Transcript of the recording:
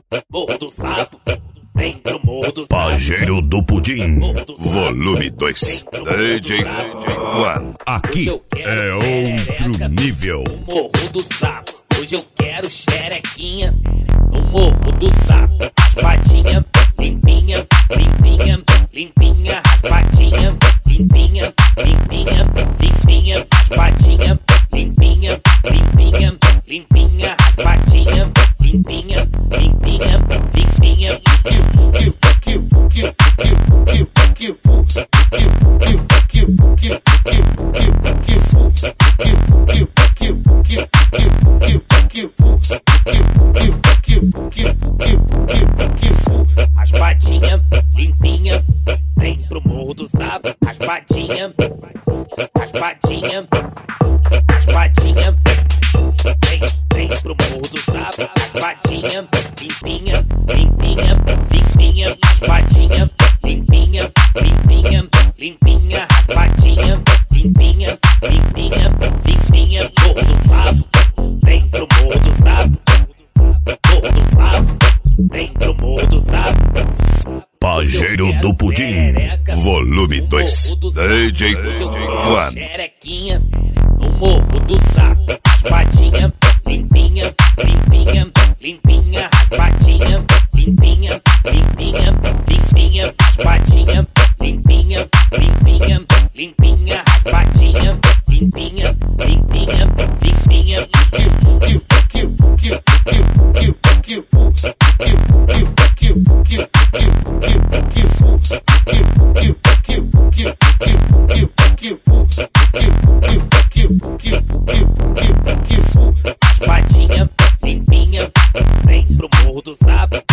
Morro do Sapo, vem pro Morro do Sapo. Pajeiro do Pudim, volume 2. DJ One. Aqui é outro nível. Morro do Sapo, hoje eu quero xerequinha. No Morro do Sapo, raspadinha, limpinha, limpinha, limpinha, raspadinha, limpinha, limpinha, limpinha, raspadinha, limpinha, limpinha, limpinha, raspadinha, limpinha, limpinha, limpinha. Raspadinha, limpinha, vem pro Morro do Sapo. Raspadinha, raspadinha, raspadinha, vem pro Morro do Sapo. Raspadinha, limpinha, limpinha, limpinha, raspadinha, limpinha, limpinha, limpinha, raspadinha, limpinha, limpinha, limpinha. Morro do Sapo, vem pro Morro do Sapo. Morro do Sapo, vem pro Morro do Sapo. Pajeiro do Pudim, volume 2. DJ One. Xerequinha no Morro do Sapo. Raspadinha, limpinha, limpinha, limpinha, raspadinha, limpinha, limpinha, limpinha, raspadinha, limpinha, limpinha, limpinha, raspadinha, limpinha, limpinha, limpinha. Raspadinha, limpinha, vem pro Morro do Sapo.